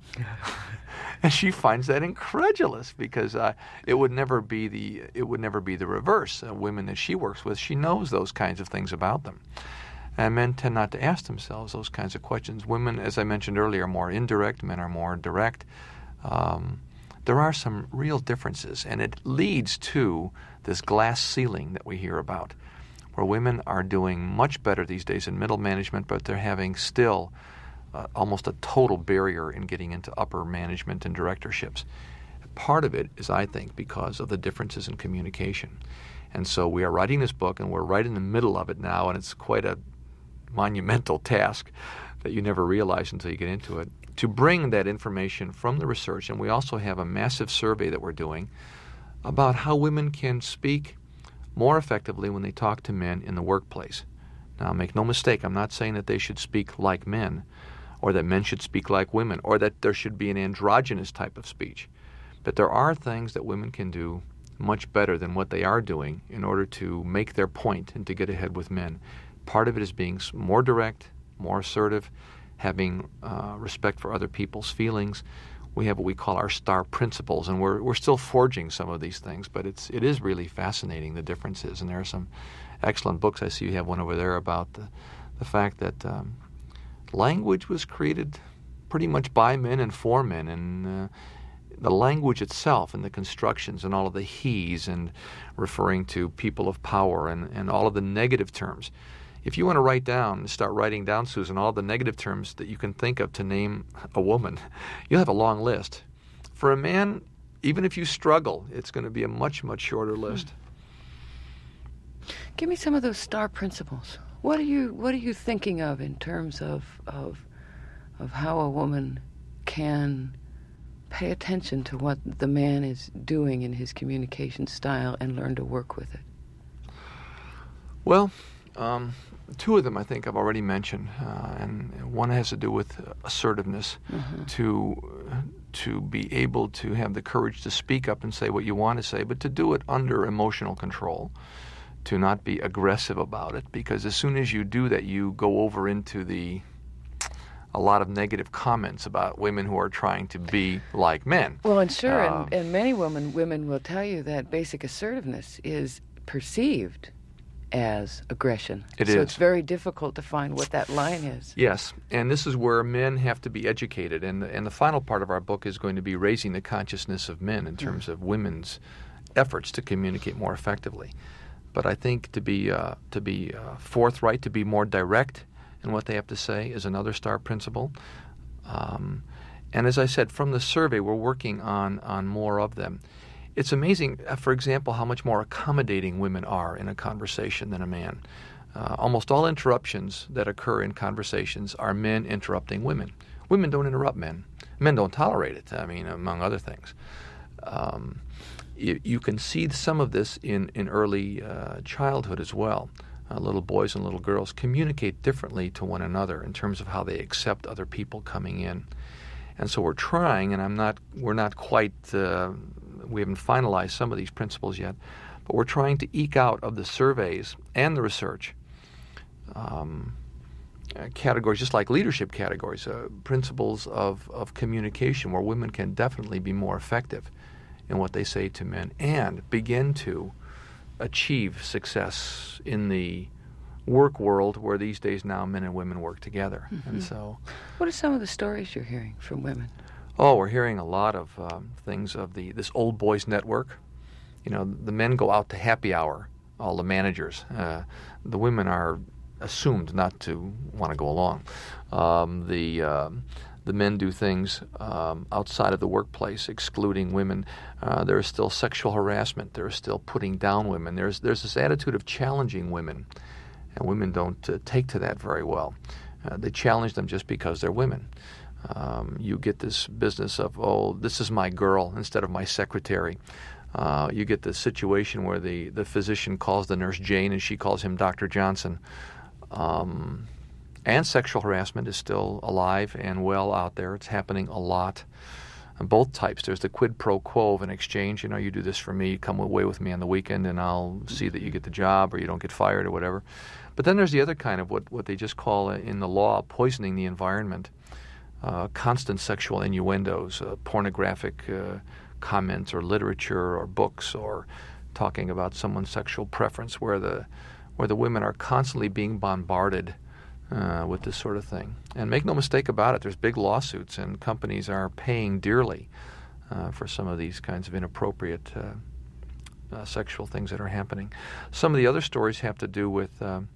S2: And she finds that incredulous because uh, it would never be the it would never be the reverse. Uh, women that she works with, she knows those kinds of things about them. And men tend not to ask themselves those kinds of questions. Women, as I mentioned earlier, are more indirect. Men are more direct. Um, there are some real differences, and it leads to this glass ceiling that we hear about, where women are doing much better these days in middle management, but they're having still uh, almost a total barrier in getting into upper management and directorships. Part of it is, I think, because of the differences in communication. And so we are writing this book, and we're right in the middle of it now, and it's quite a monumental task that you never realize until you get into it, to bring that information from the research. And we also have a massive survey that we're doing about how women can speak more effectively when they talk to men in the workplace. Now, make no mistake, I'm not saying that they should speak like men, or that men should speak like women, or that there should be an androgynous type of speech. But there are things that women can do much better than what they are doing in order to make their point and to get ahead with men. Part of it is being more direct, more assertive, having uh, respect for other people's feelings. We have what we call our STAR principles, and we're we're still forging some of these things, but it's it is really fascinating, the differences. And there are some excellent books. I see you have one over there about the, the fact that um, language was created pretty much by men and for men, and uh, the language itself and the constructions and all of the he's and referring to people of power and, and all of the negative terms. If you want to write down, start writing down, Susan, all the negative terms that you can think of to name a woman, you'll have a long list. For a man, even if you struggle, it's going to be a much, much shorter list.
S1: Give me some of those STAR principles. What are you What are you thinking of in terms of of of how a woman can pay attention to what the man is doing in his communication style and learn to work with it?
S2: Well, um, two of them I think I've already mentioned, uh, and one has to do with assertiveness, mm-hmm. to to be able to have the courage to speak up and say what you want to say, but to do it under emotional control, to not be aggressive about it, because as soon as you do that, you go over into the a lot of negative comments about women who are trying to be like men.
S1: Well, and sure,
S2: uh,
S1: and, and many women women will tell you that basic assertiveness is perceived as aggression.
S2: It
S1: so
S2: is.
S1: So it's very difficult to find what that line is.
S2: Yes, and this is where men have to be educated, and the, and the final part of our book is going to be raising the consciousness of men in terms mm. of women's efforts to communicate more effectively. But I think to be uh, to be uh, forthright, to be more direct in what they have to say is another STAR principle. Um, and as I said, from the survey, we're working on, on more of them. It's amazing, uh, for example, how much more accommodating women are in a conversation than a man. Uh, almost all interruptions that occur in conversations are men interrupting women. Women don't interrupt men. Men don't tolerate it, I mean, among other things. Um, you, you can see some of this in, in early uh, childhood as well. Uh, little boys and little girls communicate differently to one another in terms of how they accept other people coming in. And so we're trying, and I'm not, we're not quite, uh, we haven't finalized some of these principles yet, but we're trying to eke out of the surveys and the research um, uh, categories, just like leadership categories, uh, principles of, of communication where women can definitely be more effective in what they say to men and begin to achieve success in the work world where these days now men and women work together. Mm-hmm. And so,
S1: what are some of the stories you're hearing from women?
S2: Oh, we're hearing a lot of um, things of the this old boys network. You know, the men go out to happy hour all the managers. Uh, the women are assumed not to want to go along. Um, the um, the men do things um, outside of the workplace, excluding women. Uh, there is still sexual harassment. There is still putting down women. There's there's this attitude of challenging women, and women don't uh, take to that very well. Uh, they challenge them just because they're women. Um, you get this business of, oh, this is my girl instead of my secretary. Uh, you get the situation where the, the physician calls the nurse Jane and she calls him Doctor Johnson. Um, and sexual harassment is still alive and well out there. It's happening a lot. And both types. There's the quid pro quo of an exchange. You know, you do this for me, come away with me on the weekend, and I'll see that you get the job or you don't get fired or whatever. But then there's the other kind of what, what they just call uh, in the law poisoning the environment. Uh, constant sexual innuendos, uh, pornographic uh, comments or literature or books or talking about someone's sexual preference where the where the women are constantly being bombarded uh, with this sort of thing. And make no mistake about it, there's big lawsuits and companies are paying dearly uh, for some of these kinds of inappropriate uh, uh, sexual things that are happening. Some of the other stories have to do with, um,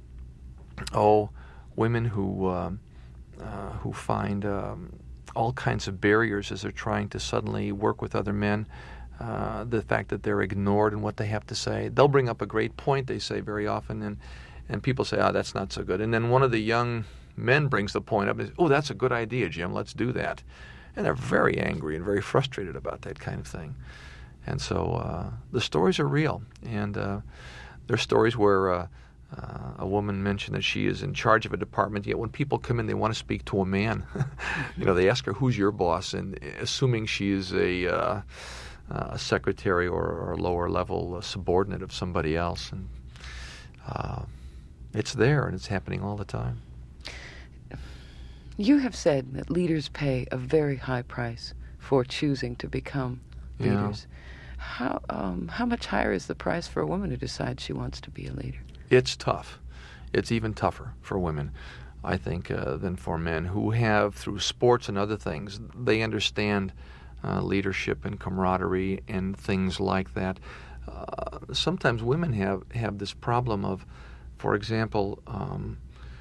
S2: oh, women who... Um, Uh, who find um, all kinds of barriers as they're trying to suddenly work with other men. Uh, the fact that they're ignored in what they have to say. They'll bring up a great point, they say very often, and, and people say, oh, that's not so good. And then one of the young men brings the point up and says, oh, that's a good idea, Jim, let's do that. And they're very angry and very frustrated about that kind of thing. And so uh, the stories are real. And uh, there's stories where... Uh, Uh, a woman mentioned that she is in charge of a department, yet when people come in, they want to speak to a man. You know, they ask her, who's your boss? And assuming she is a, uh, a secretary or, or a lower level a subordinate of somebody else. And uh, it's there, and it's happening all the time.
S1: You have said that leaders pay a very high price for choosing to become leaders. Yeah. How, um, how much higher is the price for a woman who decides she wants to be a leader?
S2: It's tough. It's even tougher for women, I think, uh, than for men who have, through sports and other things, they understand uh, leadership and camaraderie and things like that. Uh, sometimes women have, have this problem of, for example, um,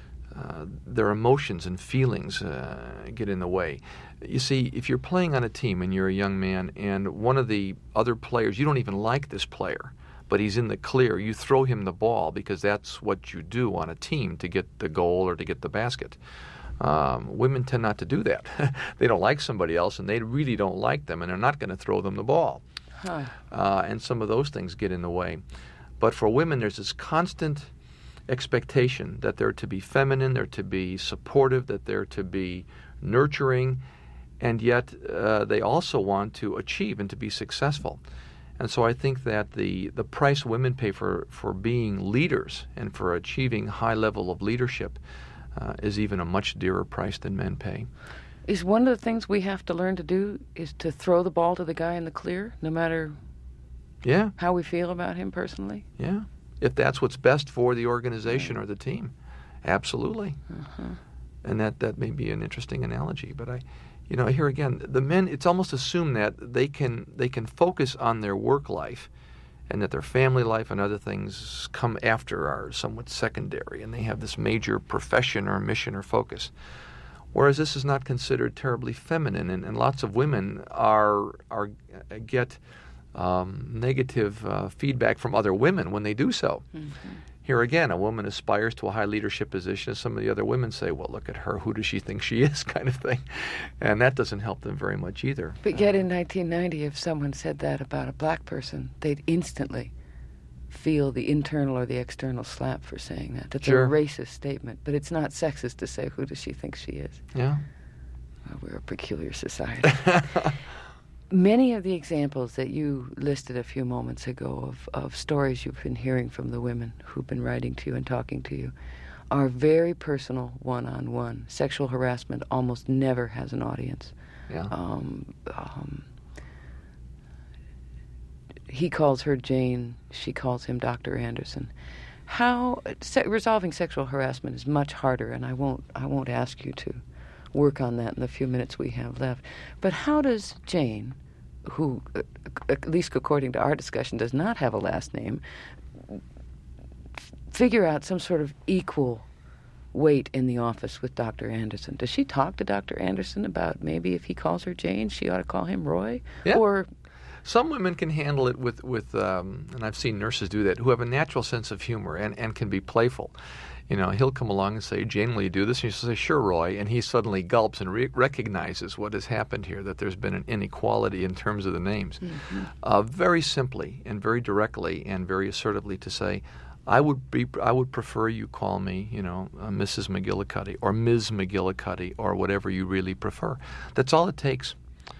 S2: uh, their emotions and feelings uh, get in the way. You see, if you're playing on a team and you're a young man and one of the other players, you don't even like this player, but he's in the clear, you throw him the ball because that's what you do on a team to get the goal or to get the basket. Um, women tend not to do that. They don't like somebody else, and they really don't like them, and they're not going to throw them the ball. Huh. Uh, and some of those things get in the way. But for women, there's this constant expectation that they're to be feminine, they're to be supportive, that they're to be nurturing, and yet uh, they also want to achieve and to be successful. And so I think that the, the price women pay for, for being leaders and for achieving high level of leadership uh, is even a much dearer price than men pay.
S1: Is one of the things we have to learn to do is to throw the ball to the guy in the clear, no matter
S2: yeah.
S1: how we feel about him personally?
S2: Yeah. If that's what's best for the organization right. or the team. Absolutely. Uh-huh. And that, that may be an interesting analogy, but I... You know, here again, the men, it's almost assumed that they can they can focus on their work life and that their family life and other things come after are somewhat secondary, and they have this major profession or mission or focus. Whereas this is not considered terribly feminine, and, and lots of women are are get um, negative uh, feedback from other women when they do so. Mm-hmm. Here again, a woman aspires to a high leadership position, and some of the other women say, well, look at her, who does she think she is, kind of thing. And that doesn't help them very much either.
S1: But yet in nineteen ninety, if someone said that about a black person, they'd instantly feel the internal or the external slap for saying that. That's
S2: sure.
S1: a racist statement, but it's not sexist to say, who does she think she is?
S2: Yeah.
S1: Well, we're a peculiar society. Many of the examples that you listed a few moments ago of, of stories you've been hearing from the women who've been writing to you and talking to you are very personal, one-on-one. Sexual harassment almost never has an audience.
S2: Yeah.
S1: Um, um, he calls her Jane. She calls him Doctor Anderson. How se- resolving sexual harassment is much harder, and I won't. I won't ask you to work on that in the few minutes we have left. But how does Jane, who, at least according to our discussion, does not have a last name, figure out some sort of equal weight in the office with Doctor Anderson. Does she talk to Doctor Anderson about maybe if he calls her Jane, she ought to call him Roy?
S2: Yeah.
S1: Or
S2: some women can handle it with, with um, and I've seen nurses do that, who have a natural sense of humor and, and can be playful. You know, he'll come along and say, Jane, will you do this? And she'll say, sure, Roy. And he suddenly gulps and re- recognizes what has happened here, that there's been an inequality in terms of the names. Mm-hmm. Uh, very simply and very directly and very assertively to say, I would be, I would prefer you call me, you know, uh, Missus McGillicuddy or Miz McGillicuddy or whatever you really prefer. That's all it takes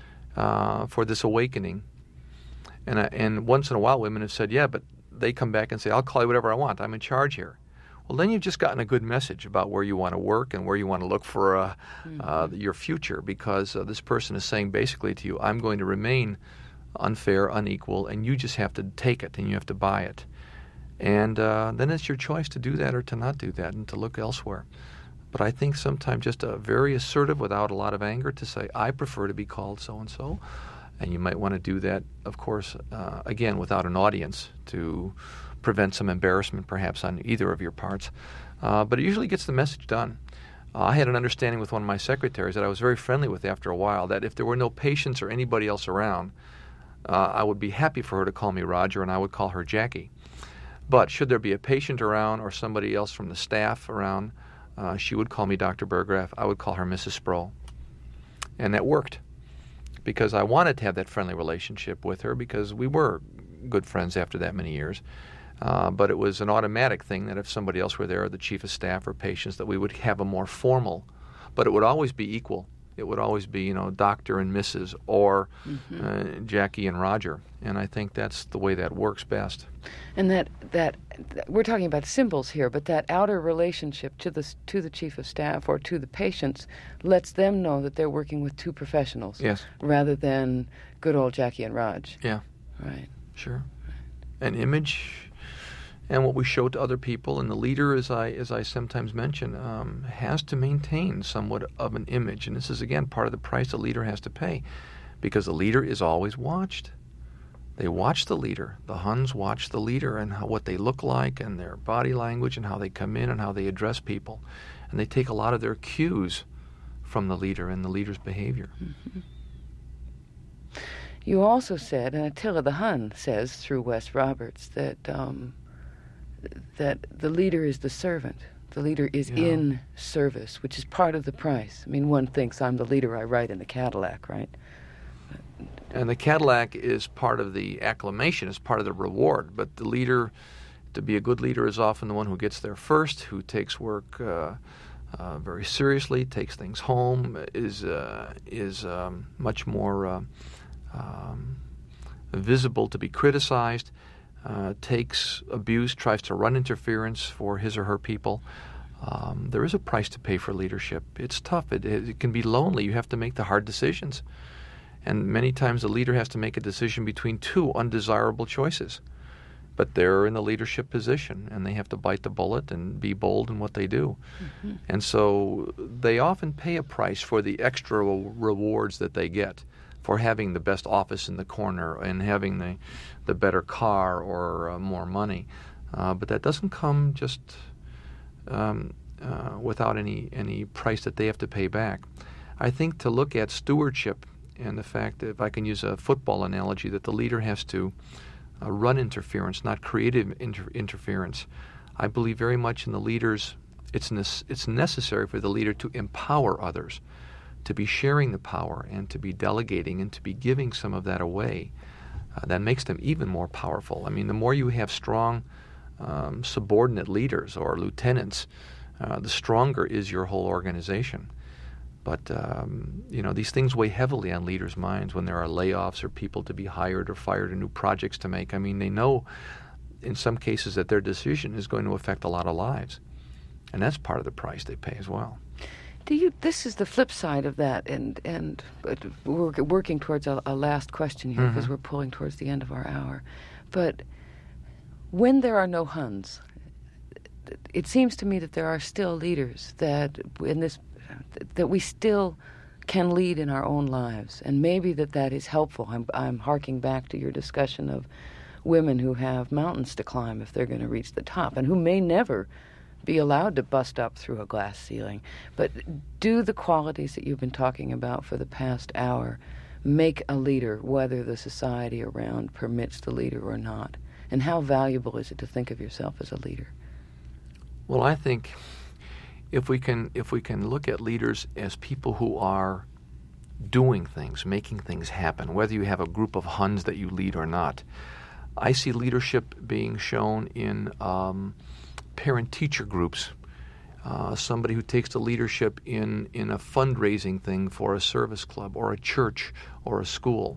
S2: uh, for this awakening. And uh, and once in a while, women have said, yeah, but they come back and say, I'll call you whatever I want. I'm in charge here. Well, then you've just gotten a good message about where you want to work and where you want to look for uh, mm-hmm. uh, your future, because uh, this person is saying basically to you, I'm going to remain unfair, unequal, and you just have to take it and you have to buy it. And uh, then it's your choice to do that or to not do that and to look elsewhere. But I think sometimes just a very assertive without a lot of anger to say, I prefer to be called so-and-so. And you might want to do that, of course, uh, again, without an audience to prevent some embarrassment perhaps on either of your parts. Uh, but it usually gets the message done. Uh, I had an understanding with one of my secretaries that I was very friendly with after a while, that if there were no patients or anybody else around, uh, I would be happy for her to call me Roger and I would call her Jackie. But should there be a patient around or somebody else from the staff around, uh, she would call me Doctor Burgraff. I would call her Missus Sproul. And that worked because I wanted to have that friendly relationship with her because we were good friends after that many years. Uh, but it was an automatic thing that if somebody else were there, the chief of staff or patients, that we would have a more formal, but it would always be equal. It would always be, you know, Doctor and Missus or mm-hmm. uh, Jackie and Roger. And I think that's the way that works best.
S1: And that, that that we're talking about symbols here, but that outer relationship to the to the chief of staff or to the patients lets them know that they're working with two professionals.
S2: Yes.
S1: Rather than good old Jackie and Raj.
S2: Yeah.
S1: Right.
S2: Sure. An image and what we show to other people, and the leader, as I as I sometimes mention, um, has to maintain somewhat of an image. And this is, again, part of the price the leader has to pay, because the leader is always watched. They watch the leader. The Huns watch the leader and how, what they look like and their body language and how they come in and how they address people. And they take a lot of their cues from the leader and the leader's behavior.
S1: Mm-hmm. You also said, and Attila the Hun says through Wes Roberts, that um, that the leader is the servant. The leader is yeah. in service, which is part of the price. I mean, one thinks I'm the leader, I ride in the Cadillac, right?
S2: And the Cadillac is part of the acclamation, is part of the reward. But the leader, to be a good leader, is often the one who gets there first, who takes work uh, uh, very seriously, takes things home, is uh, is um, much more uh, um, visible to be criticized, uh, takes abuse, tries to run interference for his or her people. Um, there is a price to pay for leadership. It's tough. It, it can be lonely. You have to make the hard decisions. And many times the leader has to make a decision between two undesirable choices. But they're in the leadership position, and they have to bite the bullet and be bold in what they do. Mm-hmm. And so they often pay a price for the extra rewards that they get for having the best office in the corner and having the, the better car or uh, more money. Uh, but that doesn't come just um, uh, without any, any price that they have to pay back. I think to look at stewardship and the fact that, if I can use a football analogy, that the leader has to uh, run interference, not creative inter- interference. I believe very much in the leaders. It's ne- it's necessary for the leader to empower others, to be sharing the power and to be delegating and to be giving some of that away. Uh, that makes them even more powerful. I mean, the more you have strong um, subordinate leaders or lieutenants, uh, the stronger is your whole organization. But, um, you know, these things weigh heavily on leaders' minds when there are layoffs or people to be hired or fired or new projects to make. I mean, they know in some cases that their decision is going to affect a lot of lives. And that's part of the price they pay as well.
S1: Do you? This is the flip side of that, and, and we're working towards a, a last question here because mm-hmm. we're pulling towards the end of our hour. But when there are no Huns, it seems to me that there are still leaders that in this that we still can lead in our own lives, and maybe that that is helpful. I'm, I'm harking back to your discussion of women who have mountains to climb if they're going to reach the top, and who may never be allowed to bust up through a glass ceiling. But do the qualities that you've been talking about for the past hour make a leader, whether the society around permits the leader or not? And how valuable is it to think of yourself as a leader?
S2: Well, I think if we can if we can look at leaders as people who are doing things, making things happen, whether you have a group of Huns that you lead or not. I see leadership being shown in um, parent-teacher groups, uh, somebody who takes the leadership in, in a fundraising thing for a service club or a church or a school.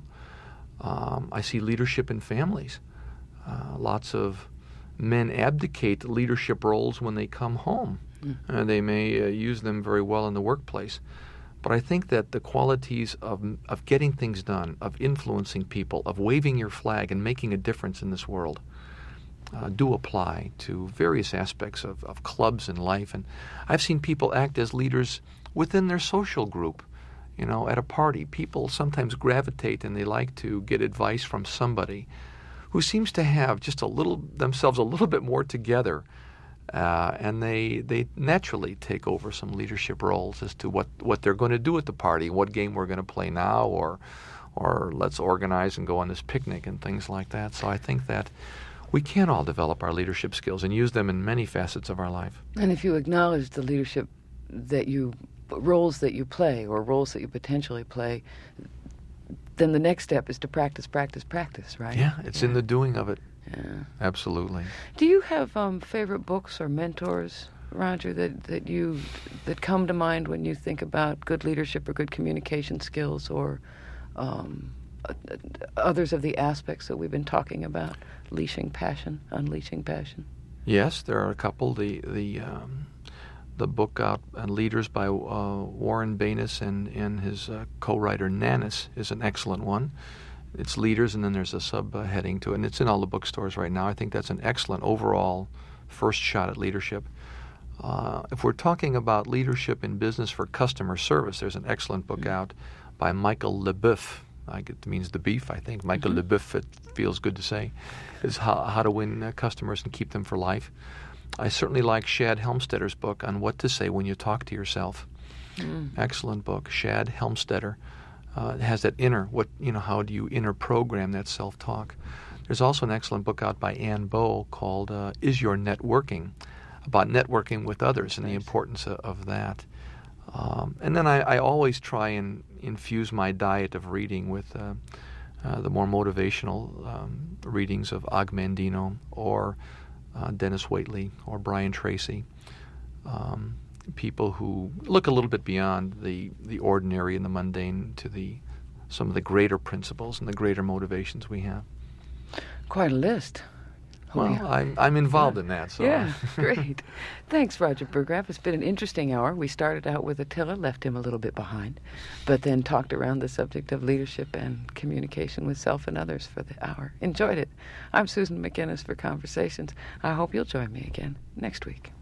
S2: Um, I see leadership in families. Uh, lots of men abdicate leadership roles when they come home. Mm. Uh, they may uh, use them very well in the workplace. But I think that the qualities of of getting things done, of influencing people, of waving your flag and making a difference in this world uh, do apply to various aspects of, of clubs and life. And I've seen people act as leaders within their social group. You know, at a party, people sometimes gravitate and they like to get advice from somebody who seems to have just a little themselves a little bit more together. Uh, and they they naturally take over some leadership roles as to what, what they're going to do at the party, what game we're going to play now, or or let's organize and go on this picnic and things like that. So I think that we can all develop our leadership skills and use them in many facets of our life.
S1: And if you acknowledge the leadership that you, roles that you play or roles that you potentially play, then the next step is to practice, practice, practice, right?
S2: Yeah, it's yeah. in the doing of it.
S1: Yeah.
S2: Absolutely.
S1: Do you have um, favorite books or mentors, Roger, that, that you that come to mind when you think about good leadership or good communication skills, or um, others of the aspects that we've been talking about? Leashing passion, unleashing passion.
S2: Yes, there are a couple. The the um, the book out on Leaders by uh, Warren Baines and and his uh, co-writer Nannis is an excellent one. It's Leaders, and then there's a subheading to it, and it's in all the bookstores right now. I think that's an excellent overall first shot at leadership. Uh, if we're talking about leadership in business for customer service, there's an excellent book mm-hmm. out by Michael LeBoeuf. I get, it means the beef, I think. Michael mm-hmm. LeBoeuf, it feels good to say, is how, how to win uh, customers and keep them for life. I certainly like Shad Helmstedter's book on what to say when you talk to yourself. Mm. Excellent book. Shad Helmstetter. Uh, it has that inner, what you know, how do you inner program that self-talk? There's also an excellent book out by Ann Bow called uh, Is Your Networking? About networking with others and nice. The importance of, of that. Um, and then I, I always try and infuse my diet of reading with uh, uh, the more motivational um, readings of Og Mandino or uh, Dennis Waitley or Brian Tracy. Um, people who look a little bit beyond the, the ordinary and the mundane to the some of the greater principles and the greater motivations we have.
S1: Quite a list.
S2: Well, yeah. I'm, I'm involved yeah. in that. So.
S1: Yeah, great. Thanks, Roger Burggraff. It's been an interesting hour. We started out with Attila, left him a little bit behind, but then talked around the subject of leadership and communication with self and others for the hour. Enjoyed it. I'm Susan McInnes for Conversations. I hope you'll join me again next week.